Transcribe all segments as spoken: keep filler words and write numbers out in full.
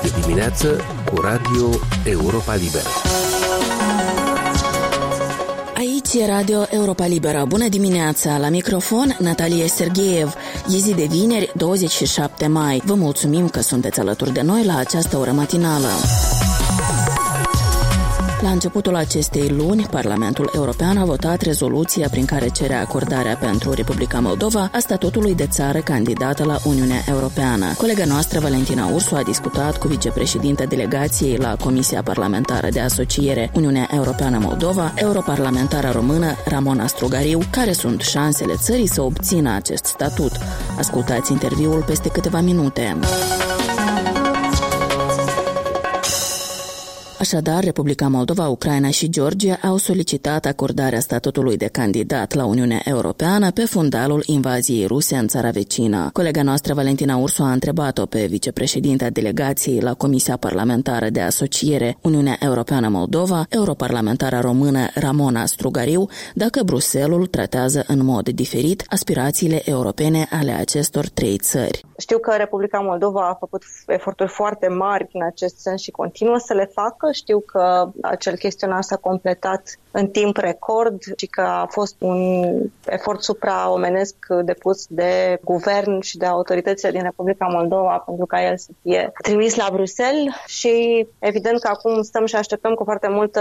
de dimineață cu Radio Europa Liberă. Aici e Radio Europa Liberă. Bună dimineața! La microfon, Natalia Sergeev. E zi de vineri, douăzeci și șapte mai. Vă mulțumim că sunteți alături de noi la această oră matinală. La începutul acestei luni, Parlamentul European a votat rezoluția prin care cere acordarea pentru Republica Moldova a statutului de țară candidată la Uniunea Europeană. Colega noastră, Valentina Ursu, a discutat cu vicepreședinta delegației la Comisia Parlamentară de Asociere Uniunea Europeană-Moldova, europarlamentara română Ramona Strugariu, care sunt șansele țării să obțină acest statut. Ascultați interviul peste câteva minute. Așadar, Republica Moldova, Ucraina și Georgia au solicitat acordarea statutului de candidat la Uniunea Europeană pe fundalul invaziei ruse în țara vecină. Colega noastră, Valentina Ursu, a întrebat-o pe vicepreședinta delegației la Comisia Parlamentară de Asociere Uniunea Europeană-Moldova, europarlamentara română Ramona Strugariu, dacă Bruxelles tratează în mod diferit aspirațiile europene ale acestor trei țări. Știu că Republica Moldova a făcut eforturi foarte mari în acest sens și continuă să le facă. Știu că acel chestionar s-a completat în timp record și că a fost un efort supraomenesc depus de guvern și de autoritățile din Republica Moldova pentru ca el să fie trimis la Bruxelles și evident că acum stăm și așteptăm cu foarte multă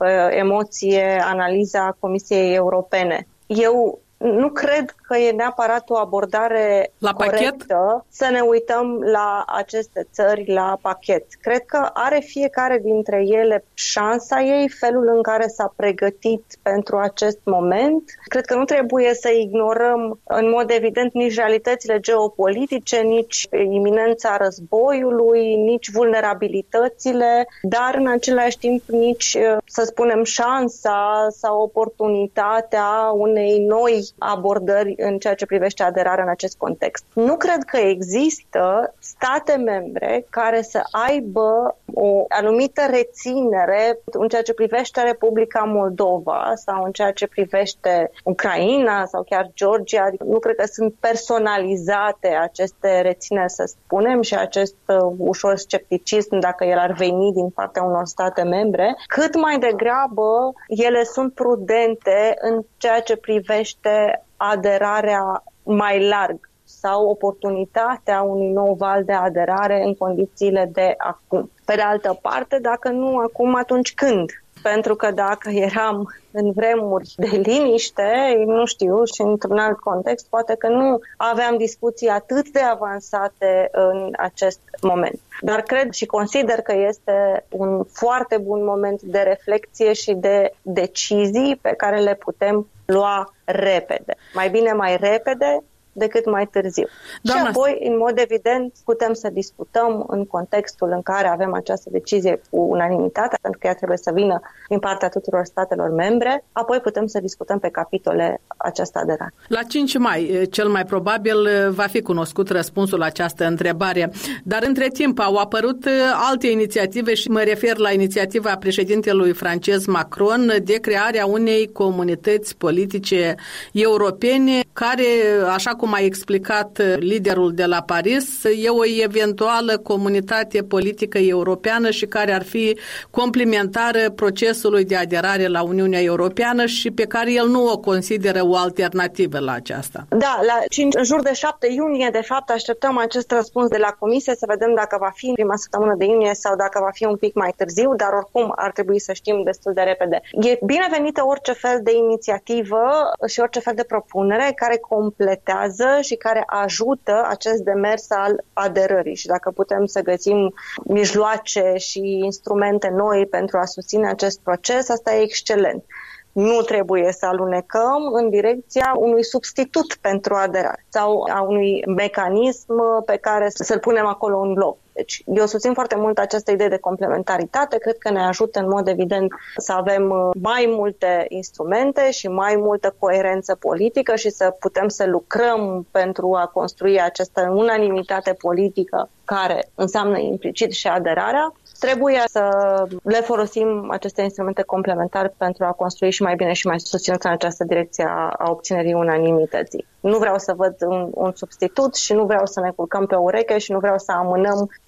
emoție analiza Comisiei Europene. Eu nu cred că e neapărat o abordare la corectă pachet? Să ne uităm la aceste țări la pachet. Cred că are fiecare dintre ele șansa ei, felul în care s-a pregătit pentru acest moment. Cred că nu trebuie să ignorăm în mod evident nici realitățile geopolitice, nici iminența războiului, nici vulnerabilitățile, dar în același timp nici, să spunem, șansa sau oportunitatea unei noi abordări în ceea ce privește aderarea în acest context. Nu cred că există state membre care să aibă o anumită reținere în ceea ce privește Republica Moldova sau în ceea ce privește Ucraina sau chiar Georgia. Nu cred că sunt personalizate aceste rețineri, să spunem, și acest uh, ușor scepticism dacă el ar veni din partea unor state membre. Cât mai degrabă ele sunt prudente în ceea ce privește aderarea mai larg sau oportunitatea unui nou val de aderare în condițiile de acum. Pe de altă parte, dacă nu acum, atunci când? Pentru că dacă eram în vremuri de liniște, nu știu, și într-un alt context, poate că nu aveam discuții atât de avansate în acest moment. Dar cred și consider că este un foarte bun moment de reflexie și de decizii pe care le putem lua repede. Mai bine mai repede decât mai târziu. Doamna... Și apoi, în mod evident, putem să discutăm în contextul în care avem această decizie cu unanimitate, pentru că ea trebuie să vină din partea tuturor statelor membre, apoi putem să discutăm pe capitole această aderare. La cinci mai, cel mai probabil, va fi cunoscut răspunsul la această întrebare, dar între timp au apărut alte inițiative și mă refer la inițiativa președintelui francez Macron de crearea unei comunități politice europene care, așa cum a explicat liderul de la Paris, e o eventuală comunitate politică europeană și care ar fi complementară procesului de aderare la Uniunea Europeană și pe care el nu o consideră o alternativă la aceasta. Da, la cinci, în jur de șapte iunie, de fapt, așteptăm acest răspuns de la Comisie, să vedem dacă va fi în prima săptămână de iunie sau dacă va fi un pic mai târziu, dar oricum ar trebui să știm destul de repede. E binevenită orice fel de inițiativă și orice fel de propunere care completează și care ajută acest demers al aderării. Și dacă putem să găsim mijloace și instrumente noi pentru a susține acest proces, asta e excelent. Nu trebuie să alunecăm în direcția unui substitut pentru aderare sau a unui mecanism pe care să-l punem acolo în loc. Deci eu susțin foarte mult această idee de complementaritate, cred că ne ajută în mod evident să avem mai multe instrumente și mai multă coerență politică și să putem să lucrăm pentru a construi această unanimitate politică care înseamnă implicit și aderarea. Trebuie să le folosim aceste instrumente complementare pentru a construi și mai bine și mai susținut în această direcție a, a obținerii unanimității. Nu vreau să văd un, un substitut și nu vreau să ne culcăm pe ureche și nu vreau să amânăm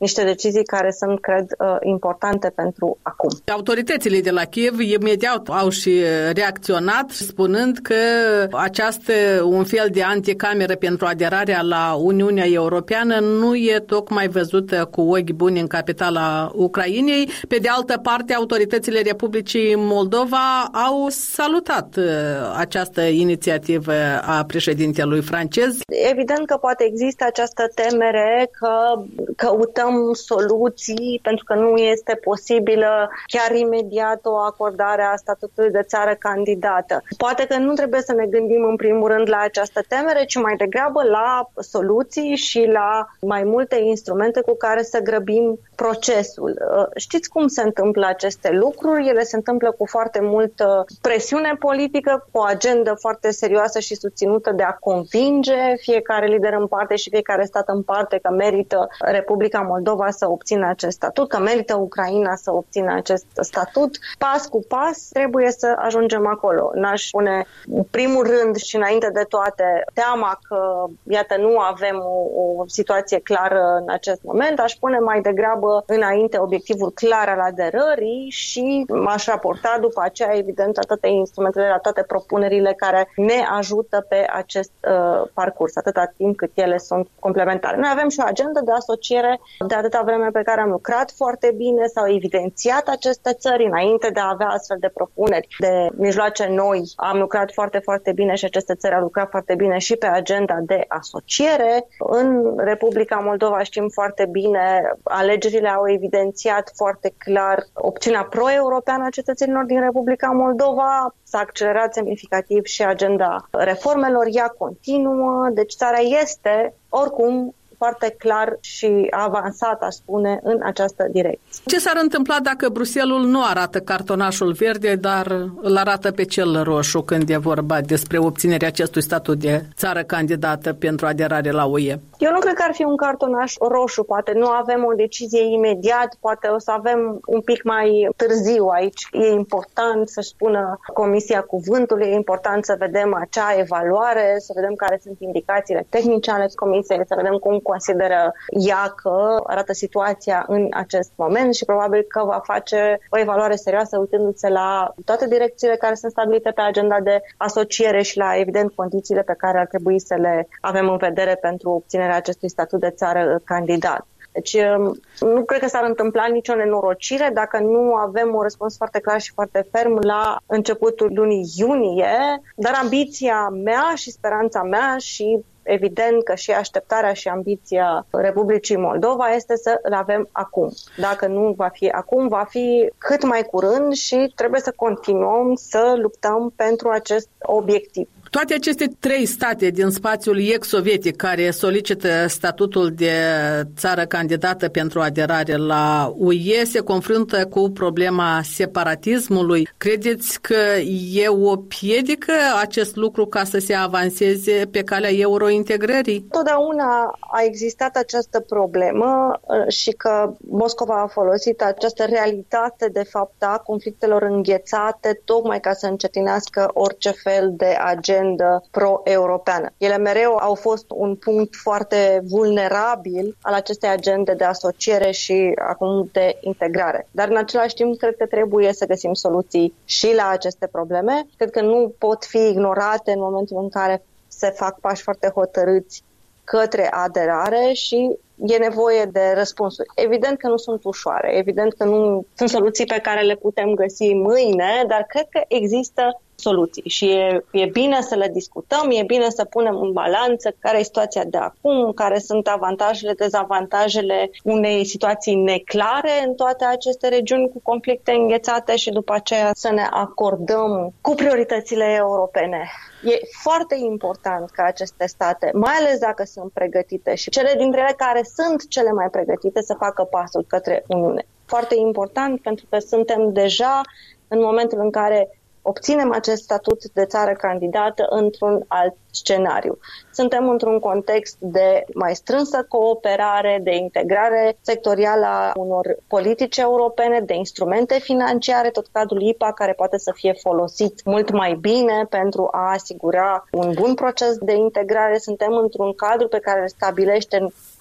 niște decizii care sunt, cred, importante pentru acum. Autoritățile de la Kiev imediat au și reacționat spunând că această un fel de anticameră pentru aderarea la Uniunea Europeană nu e tocmai văzută cu ochi buni în capitala Ucrainei. Pe de altă parte, autoritățile Republicii Moldova au salutat această inițiativă a președintelui francez. Evident că poate există această temere că căutăm soluții pentru că nu este posibilă chiar imediat o acordare a statutului de țară candidată. Poate că nu trebuie să ne gândim în primul rând la această temere, ci mai degrabă la soluții și la mai multe instrumente cu care să grăbim procesul. Știți cum se întâmplă aceste lucruri? Ele se întâmplă cu foarte multă presiune politică, cu o agendă foarte serioasă și susținută de a convinge fiecare lider în parte și fiecare stat în parte că merită Republica Moldova să obțină acest statut, că merită Ucraina să obțină acest statut. Pas cu pas trebuie să ajungem acolo. N-aș pune în primul rând și înainte de toate teama că, iată, nu avem o, o situație clară în acest moment. Aș pune mai degrabă înainte obiectivul clar al aderării și m-aș raporta după aceea, evident, la toate instrumentele, la toate propunerile care ne ajută pe acest uh, parcurs, atâta timp cât ele sunt complementare. Noi avem și o agendă de asociere de atâta vreme pe care am lucrat foarte bine, s-au evidențiat aceste țări înainte de a avea astfel de propuneri de mijloace noi. Am lucrat foarte, foarte bine și aceste țări au lucrat foarte bine și pe agenda de asociere. În Republica Moldova știm foarte bine, alegerile au evidențiat foarte clar opțiunea pro-europeană a cetățenilor din Republica Moldova. S-a accelerat semnificativ și agenda reformelor, ea continuă, deci țara este oricum foarte clar și avansat, aș spune, în această direcție. Ce s-ar întâmpla dacă Bruxelles nu arată cartonașul verde, dar îl arată pe cel roșu când e vorba despre obținerea acestui statut de țară candidată pentru aderare la U E? Eu nu cred că ar fi un cartonaș roșu, poate nu avem o decizie imediat, poate o să avem un pic mai târziu aici. E important să-și spună Comisia cuvântul, e important să vedem acea evaluare, să vedem care sunt indicațiile tehnice ale Comisiei, să vedem cum consideră ea că arată situația în acest moment și probabil că va face o evaluare serioasă uitându-se la toate direcțiile care sunt stabilite pe agenda de asociere și la, evident, condițiile pe care ar trebui să le avem în vedere pentru obținerea acestui statut de țară candidat. Deci nu cred că s-ar întâmpla nicio nenorocire dacă nu avem un răspuns foarte clar și foarte ferm la începutul lunii iunie, dar ambiția mea și speranța mea și evident că și așteptarea și ambiția Republicii Moldova este să le avem acum. Dacă nu va fi acum, va fi cât mai curând și trebuie să continuăm să luptăm pentru acest obiectiv. Toate aceste trei state din spațiul ex-sovietic care solicită statutul de țară candidată pentru aderare la U E se confruntă cu problema separatismului. Credeți că e o piedică acest lucru ca să se avanseze pe calea eurointegrării? Totdeauna a existat această problemă și că Moscova a folosit această realitate de fapt a conflictelor înghețate tocmai ca să încetinească orice fel de agenda pro-europeană. Ele mereu au fost un punct foarte vulnerabil al acestei agende de asociere și acum de integrare. Dar în același timp cred că trebuie să găsim soluții și la aceste probleme. Cred că nu pot fi ignorate în momentul în care se fac pași foarte hotărâți către aderare și e nevoie de răspunsuri. Evident că nu sunt ușoare, evident că nu sunt soluții pe care le putem găsi mâine, dar cred că există soluții și e, e bine să le discutăm, e bine să punem în balanță care e situația de acum, care sunt avantajele, dezavantajele unei situații neclare în toate aceste regiuni cu conflicte înghețate și după aceea să ne acordăm cu prioritățile europene. E foarte important ca aceste state, mai ales dacă sunt pregătite și cele dintre ele care sunt cele mai pregătite să facă pasul către Uniune. Foarte important pentru că suntem deja în momentul în care obținem acest statut de țară candidată într-un alt scenariu. Suntem într-un context de mai strânsă cooperare, de integrare sectorială a unor politici europene, de instrumente financiare, tot cadrul I P A care poate să fie folosit mult mai bine pentru a asigura un bun proces de integrare. Suntem într-un cadru pe care îl stabilește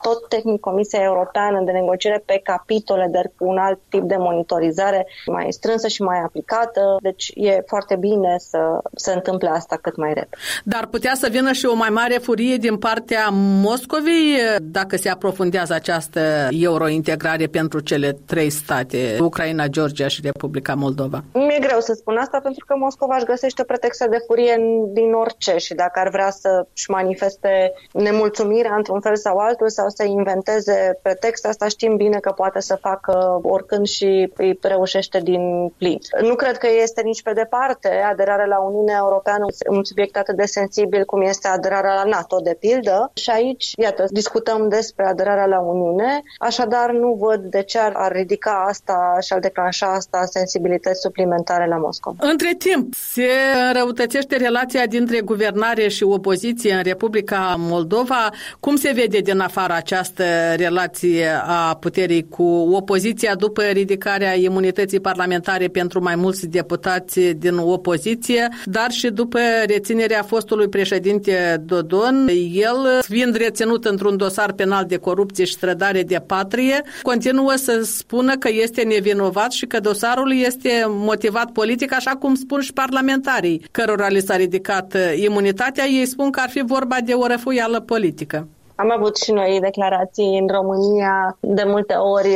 tot tehnic Comisia Europeană de negociere pe capitole, dar cu un alt tip de monitorizare mai strânsă și mai aplicată. Deci e foarte bine să se întâmple asta cât mai repede. Dar putea să vină și o mai mare furie din partea Moscovei dacă se aprofundează această eurointegrare pentru cele trei state, Ucraina, Georgia și Republica Moldova? Mi-e greu să spun asta pentru că Moscova își găsește pretexte de furie din orice și dacă ar vrea să-și manifeste nemulțumirea într-un fel sau altul sau să inventeze pretexte, asta știm bine că poate să facă oricând și îi reușește din plin. Nu cred că este nici pe departe aderarea la Uniunea Europeană un subiect atât de sensibil cum este aderarea la NATO, de pildă. Și aici, iată, discutăm despre aderarea la Uniune, așadar nu văd de ce ar ridica asta și ar declanșa asta sensibilități suplimentare la Moscova. Între timp, se înrăutățește relația dintre guvernare și opoziție în Republica Moldova. Cum se vede din afară această relație a puterii cu opoziția după ridicarea imunității parlamentare pentru mai mulți deputați din opoziție, dar și după reținerea fostului președinte Dodon, el fiind reținut într-un dosar penal de corupție și trădare de patrie, continuă să spună că este nevinovat și că dosarul este motivat politic, așa cum spun și parlamentarii cărora li s-a ridicat imunitatea. Ei spun că ar fi vorba de o răfuială politică. Am avut și noi declarații în România, de multe ori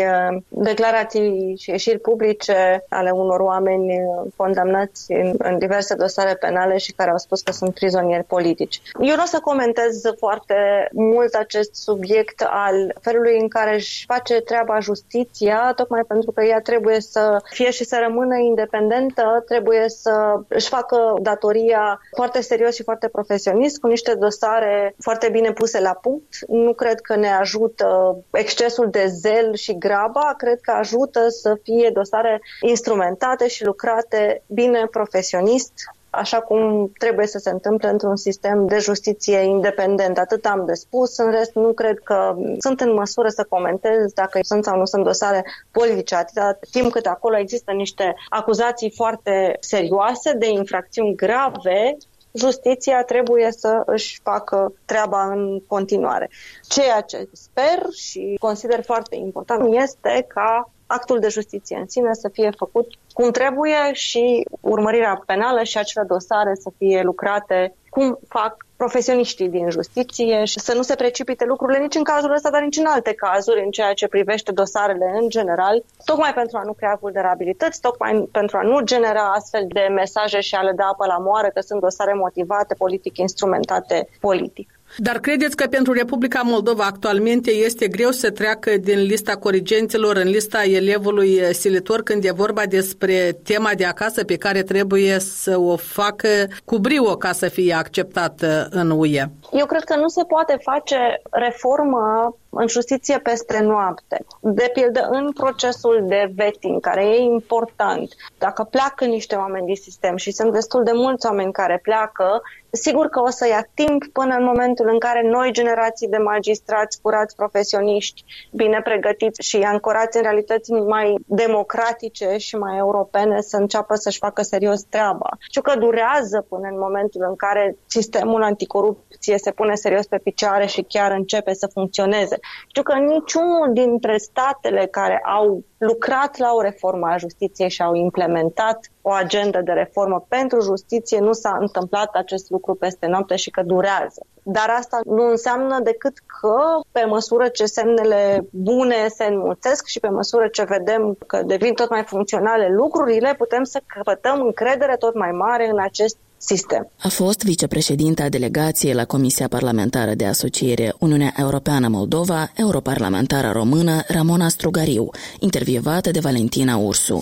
declarații și ieșiri publice ale unor oameni condamnați în, în diverse dosare penale și care au spus că sunt prizonieri politici. Eu nu o să comentez foarte mult acest subiect al felului în care își face treaba justiția, tocmai pentru că ea trebuie să fie și să rămână independentă, trebuie să își facă datoria foarte serios și foarte profesionist, cu niște dosare foarte bine puse la punct. Nu cred că ne ajută excesul de zel și graba, cred că ajută să fie dosare instrumentate și lucrate bine profesionist, așa cum trebuie să se întâmple într-un sistem de justiție independent. Atât am de spus, în rest nu cred că sunt în măsură să comentez dacă sunt sau nu sunt dosare politice, atâta timp cât acolo există niște acuzații foarte serioase de infracțiuni grave. Justiția trebuie să își facă treaba în continuare. Ceea ce sper și consider foarte important este ca actul de justiție în sine să fie făcut cum trebuie și urmărirea penală și acele dosare să fie lucrate cum fac profesioniștii din justiție și să nu se precipite lucrurile nici în cazul ăsta, dar nici în alte cazuri, în ceea ce privește dosarele în general, tocmai pentru a nu crea vulnerabilități, tocmai pentru a nu genera astfel de mesaje și a le da apă la moară că sunt dosare motivate politic, instrumentate politic. Dar credeți că pentru Republica Moldova actualmente este greu să treacă din lista corigenților în lista elevului silitor când e vorba despre tema de acasă pe care trebuie să o facă cu brio ca să fie acceptată în U E? Eu cred că nu se poate face reformă în justiție peste noapte. De pildă, în procesul de vetting, care e important, dacă pleacă niște oameni din sistem și sunt destul de mulți oameni care pleacă, sigur că o să ia timp până în momentul în care noi generații de magistrați curați, profesioniști, bine pregătiți și ancorați în realități mai democratice și mai europene să înceapă să-și facă serios treaba. Știu că durează până în momentul în care sistemul anticorupție se pune serios pe picioare și chiar începe să funcționeze. Știu că niciunul dintre statele care au lucrat la o reformă a justiției și au implementat o agendă de reformă pentru justiție nu s-a întâmplat acest lucru peste noapte și că durează. Dar asta nu înseamnă decât că pe măsură ce semnele bune se înmulțesc și pe măsură ce vedem că devin tot mai funcționale lucrurile, putem să căpătăm încredere tot mai mare în acest sistem. A fost vicepreședinta delegației la Comisia Parlamentară de Asociere Uniunea Europeană-Moldova, europarlamentară română Ramona Strugariu, intervievată de Valentina Ursu.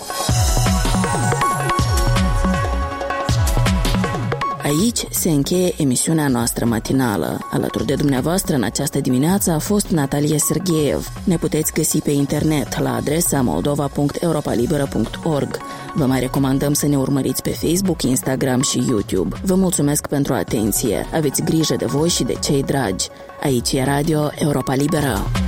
Aici se încheie emisiunea noastră matinală. Alături de dumneavoastră în această dimineață a fost Natalia Sergeev. Ne puteți găsi pe internet la adresa moldova punct europalibera punct org. Vă mai recomandăm să ne urmăriți pe Facebook, Instagram și YouTube. Vă mulțumesc pentru atenție. Aveți grijă de voi și de cei dragi. Aici e Radio Europa Liberă.